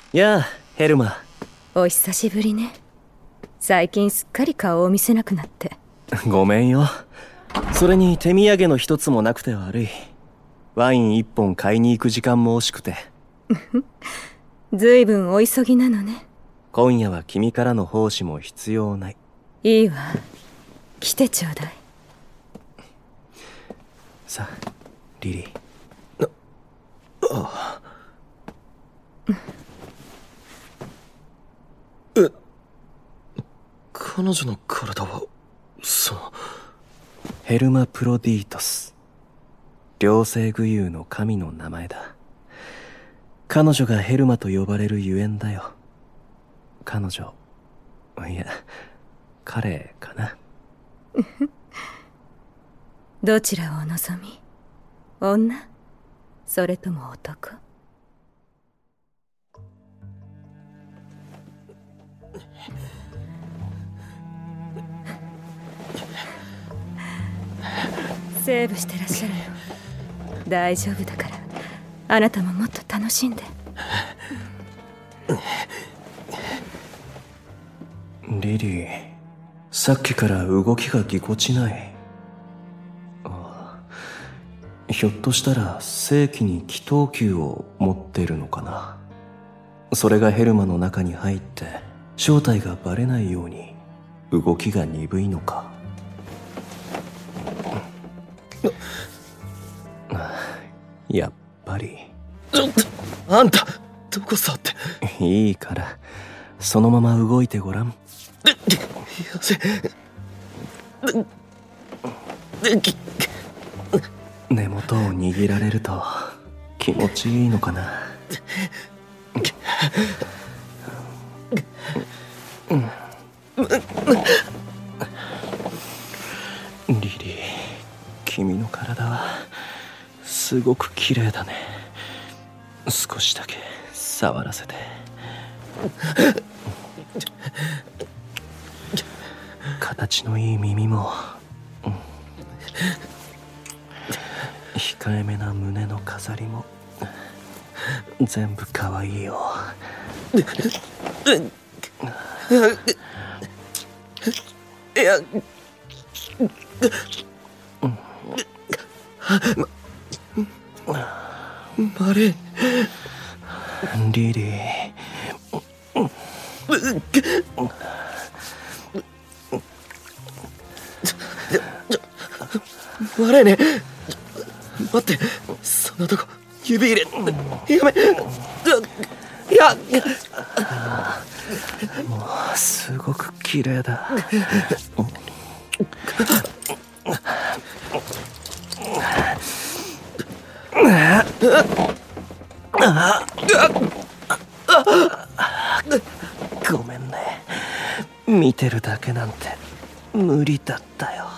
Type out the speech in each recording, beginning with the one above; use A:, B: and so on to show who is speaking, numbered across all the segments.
A: やあ、ヘルマ。
B: お久しぶりね。最近すっかり顔を見せなくなって。
A: ごめんよ。それに手土産の一つもなくて悪い。ワイン一本買いに行く時間も惜しくて。
B: ずいぶんお急ぎなのね。
A: 今夜は君からの奉仕も必要ない。
B: いいわ。来てちょうだい。
A: さあ、リリー。
C: 彼女の体は、
A: ヘルマ・プロディートス。両性具有の神の名前だ。彼女がヘルマと呼ばれるゆえんだよ。彼女、いや、彼かな。
B: どちらをお望み？女？それとも男？セーブしてらっしゃるの。大丈夫だから、あなたももっと楽しんで。
A: リリー、さっきから動きがぎこちない。ひょっとしたら正規に気頭球を持ってるのかな。それがヘルマの中に入って正体がバレないように動きが鈍いのか。やっぱり。
C: ちょっと、あんた、どこ触って。
A: いいから、そのまま動いてごらん。
C: やせ。
A: 根元を握られると気持ちいいのかな。リリー、君の体はすごく綺麗だね。少しだけ触らせて。形のいい耳も、控えめな胸の飾りも全部可愛いよ。
C: いや、マレー。
A: リリー、
C: マレーね。待って、そんなとこ指入れ。やめ。いや、
A: もうすごく綺麗だ。ごめんね。見てるだけなんて無理だったよ。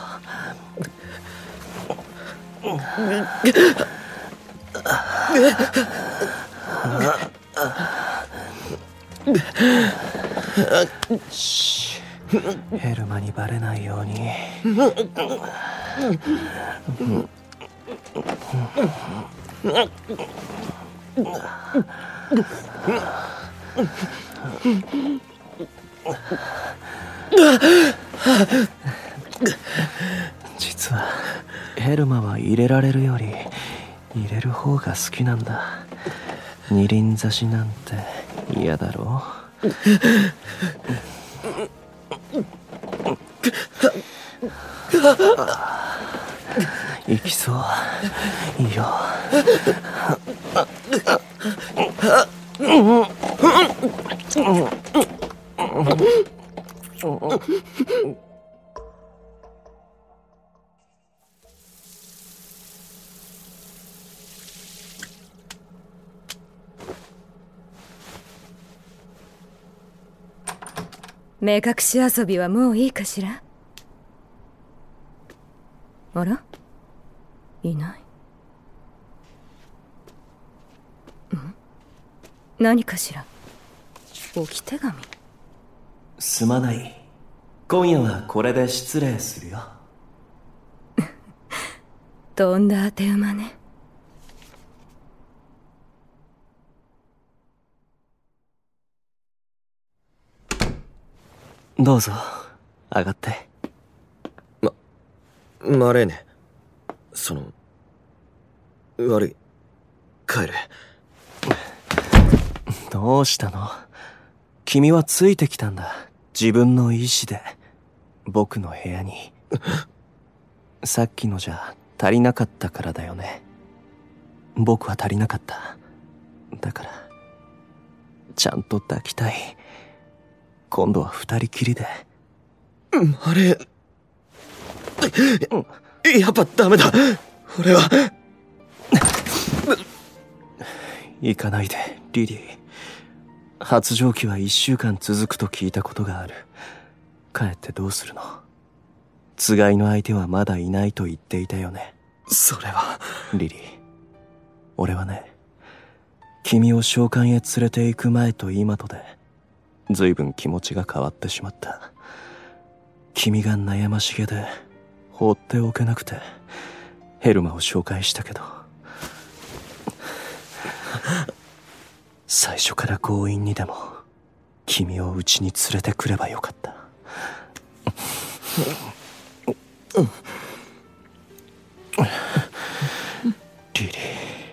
A: シッ、ヘルマにバレないように。実はヘルマは入れられるより入れる方が好きなんだ。二輪差しなんて嫌だろう。行きそう。いいよ。
B: 目隠し遊びはもういいかしら。あら、いない。何かしら。置き手紙。
A: すまない。今夜はこれで失礼するよ。
B: とんだ当て馬ね。
A: どうぞ上がって。
C: マレーネ、悪い。帰る。
A: どうしたの？君はついてきたんだ。自分の意志で僕の部屋に。さっきのじゃ足りなかったからだよね。僕は足りなかった。だからちゃんと抱きたい。今度は二人きりで。
C: マレー、やっぱダメだ。俺は
A: 行かないでリリー。発情期は1週間続くと聞いたことがある。帰ってどうするの？つがいの相手はまだいないと言っていたよね。
C: それは。
A: リリー、俺はね、君を召喚へ連れて行く前と今とで随分気持ちが変わってしまった。君が悩ましげで放っておけなくてヘルマを紹介したけど、最初から強引にでも君を家に連れてくればよかった。リリ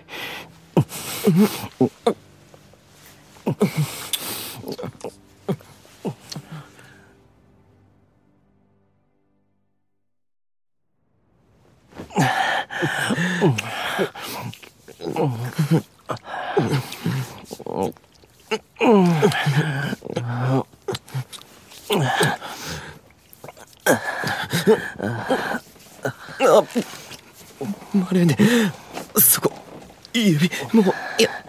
C: マレーネ、そこ、指、もう、いや、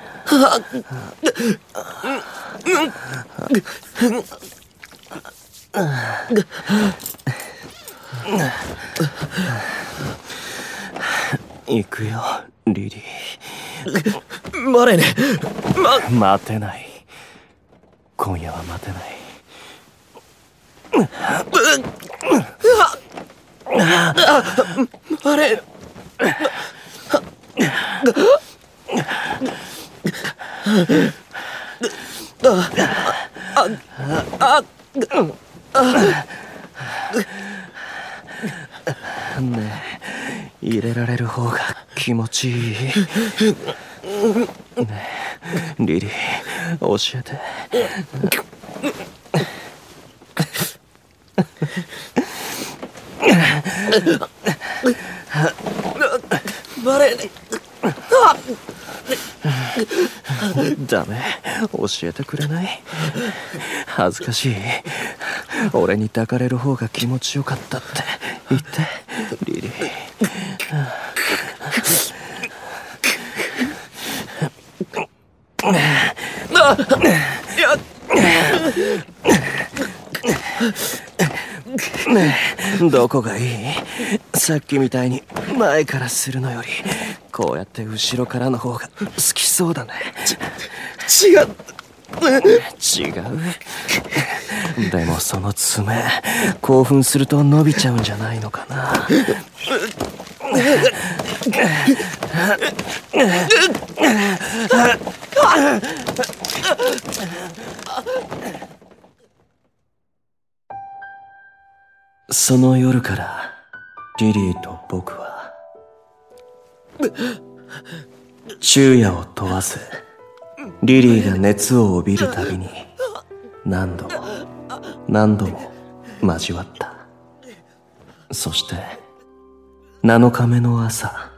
A: 行くよリリー。
C: マレーネ、
A: 待てない。今夜は待てない。
C: マレー
A: ねえ、入れられる方が気持ちいい。ねえ、リリー、教えて。
C: マレーネ、
A: ダメ、教えてくれない？恥ずかしい。俺に抱かれる方が気持ちよかったって言ってリリー。ねえ、どこがいい？さっきみたいに前からするのよりこうやって後ろからの方が好きそうだね。
C: 違う。
A: 違う。でもその爪興奮すると伸びちゃうんじゃないのかな。その夜からリリーと僕は昼夜を問わずリリーが熱を帯びるたびに何度も何度も交わった。そして7日目の朝、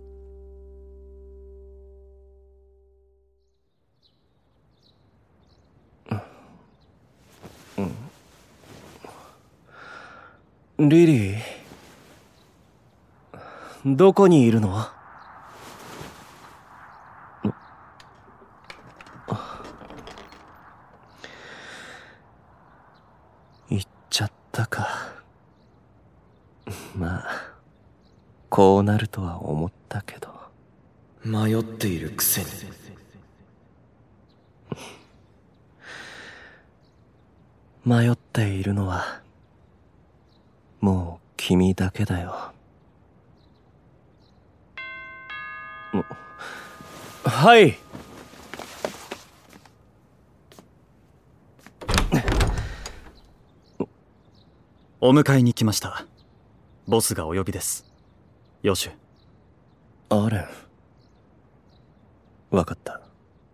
A: リリー、どこにいるの？行っちゃったか。まあこうなるとは思ったけど。
C: 迷っているくせに。
A: 迷っているのはもう君だけだよ。はい。
D: お迎えに来ました。ボスがお呼びです。ヨシュ。
A: アレン。わかった。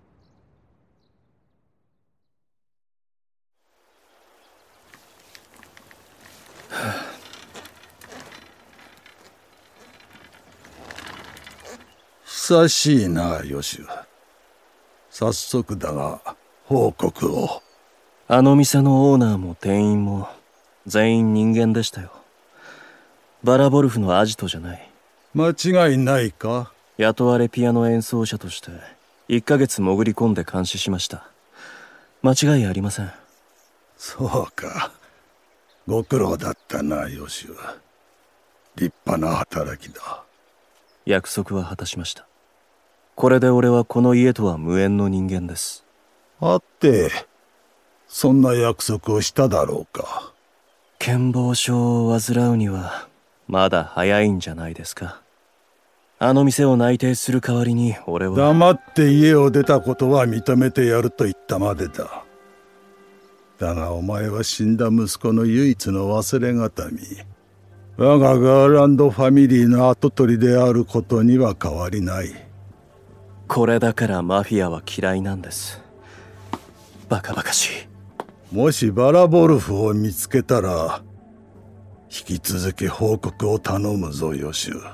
E: 久しいな、ヨシュ。早速だが、報告を。
A: あの店のオーナーも店員も、全員人間でしたよ。バラボルフのアジトじゃない。
E: 間違いないか？
A: 雇われピアノ演奏者として、1ヶ月潜り込んで監視しました。間違いありません。
E: そうか。ご苦労だったな、ヨシュ。立派な働きだ。
A: 約束は果たしました。これで俺はこの家とは無縁の人間です。
E: はて、そんな約束をしただろうか。
A: 健忘症を患うにはまだ早いんじゃないですか。あの店を内定する代わりに俺は。
E: 黙って家を出たことは認めてやると言ったまでだ。だがお前は死んだ息子の唯一の忘れがたみ。我がガーランドファミリーの跡取りであることには変わりない。
A: これだからマフィアは嫌いなんです。バカバカしい。
E: もしバラボルフを見つけたら引き続き報告を頼むぞ、ヨシュ。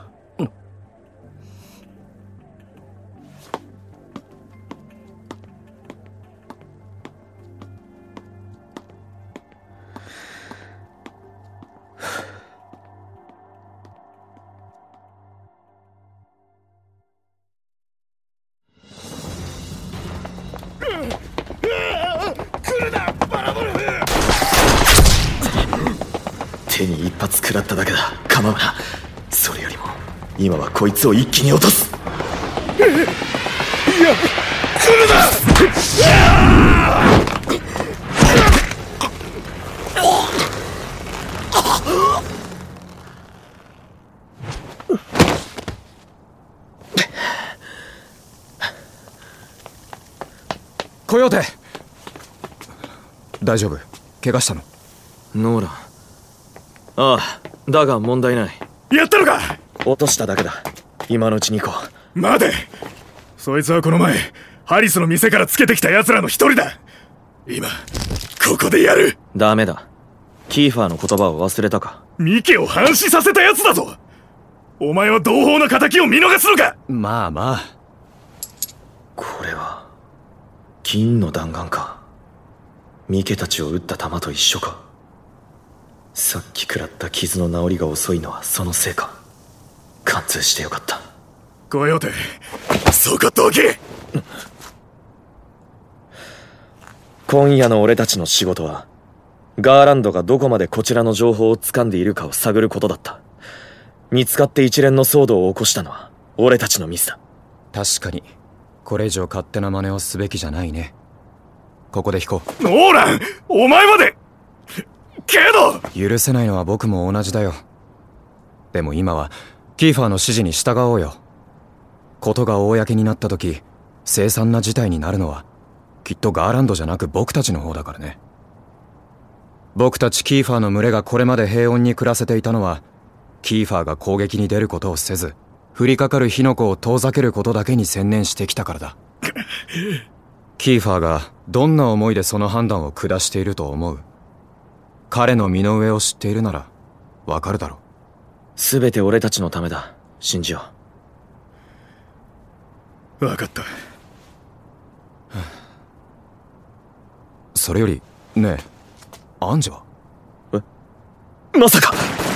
C: 手に一発食らっただけだ。構うな。それよりも今はこいつを一気に落とす。いや、来るな。
F: コヨーテ。大丈夫？怪我したの？
C: ノーラン。ああ、だが問題ない。
G: やったのか？
C: 落としただけだ。今のうちに行こ
G: う。待て。そいつはこの前ハリスの店からつけてきた奴らの一人だ。今ここでやる。
C: ダメだ。キーファーの言葉を忘れたか？
G: ミケを反死させた奴だぞ。お前は同胞の仇を見逃すのか？
F: まあまあ。
C: これは銀の弾丸か。ミケたちを撃った弾と一緒か。さっき食らった傷の治りが遅いのはそのせいか。貫通してよかった。
G: コヨーテ、そこどけ。
C: 今夜の俺たちの仕事はガーランドがどこまでこちらの情報を掴んでいるかを探ることだった。見つかって一連の騒動を起こしたのは俺たちのミスだ。
F: 確かにこれ以上勝手な真似をすべきじゃないね。ここで引こう。
G: ノーラン、お前まで。けど
F: 許せないのは僕も同じだよ。でも今はキーファーの指示に従おうよ。ことが公になった時凄惨な事態になるのはきっとガーランドじゃなく僕たちの方だからね。僕たちキーファーの群れがこれまで平穏に暮らせていたのはキーファーが攻撃に出ることをせず降りかかる火の粉を遠ざけることだけに専念してきたからだ。キーファーがどんな思いでその判断を下していると思う？彼の身の上を知っているならわかるだろう。
C: 全て俺たちのためだ。信じよ
G: う。分かった。
F: それよりねえ、アンジェは？
C: まさか。